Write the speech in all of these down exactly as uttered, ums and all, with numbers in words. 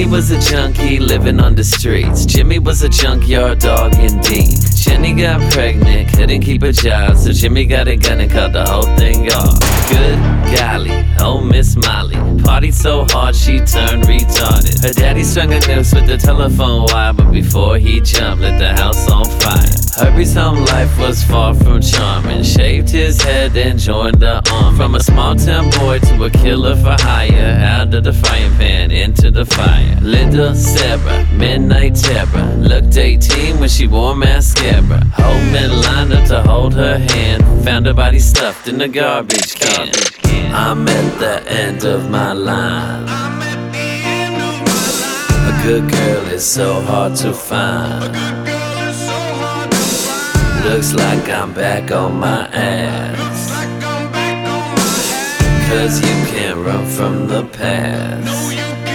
was a junkie living on the streets. Jimmy was a junkyard dog indeed. Jenny got pregnant, couldn't keep a job, so Jimmy got a gun and cut the whole thing off. Good golly, oh Miss Molly, partied so hard she turned retarded. Her daddy strung a noose with the telephone wire, but before he jumped, lit the house on fire. Herbie's home life was far from charming. Shaved his head and joined the army. From a small town boy to a killer for hire, out of the frying pan into the fire. Little Sarah, midnight terror, looked eighteen when she wore mascara. Home men lined up to hold her hand, found her body stuffed in a garbage can. I'm at the end of my line. A good girl is so hard to find. Looks like I'm back on my ass, 'cause you can't run from the past.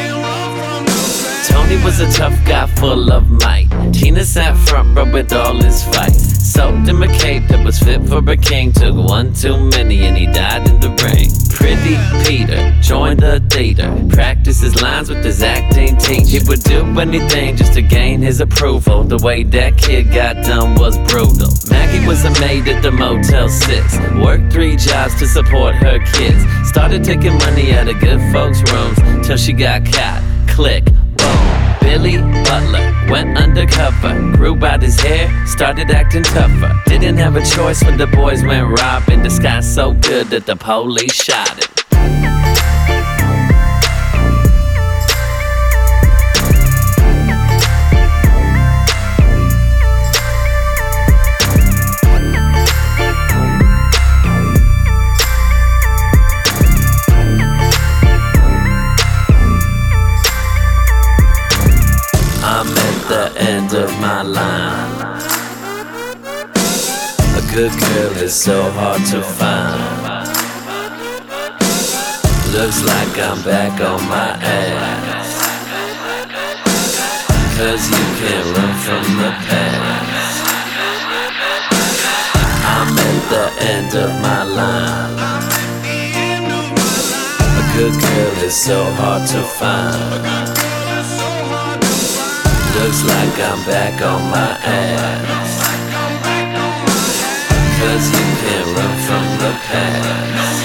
Tony was a tough guy full of might. Tina sat front row with all his fight. Soaked him a cape that was fit for a king. Took one too many and he died in the ring. Pretty Peter joined the theater, practiced his lines with his acting teacher. He would do anything just to gain his approval. The way that kid got done was brutal. Maggie was a maid at the Motel six, worked three jobs to support her kids. Started taking money out of good folks' rooms till she got caught. Click, boom. Billy Butler went undercover, grew out his hair, started acting tougher. Didn't have a choice when the boys went robbing. The sky so good that the police shot him. I'm at the end of my line. A good girl is so hard to find. Looks like I'm back on my ass, 'cause you can't run from the past. I'm at the end of my line. A good girl is so hard to find. Looks like I'm back on my ass, 'cause you can't run from the past.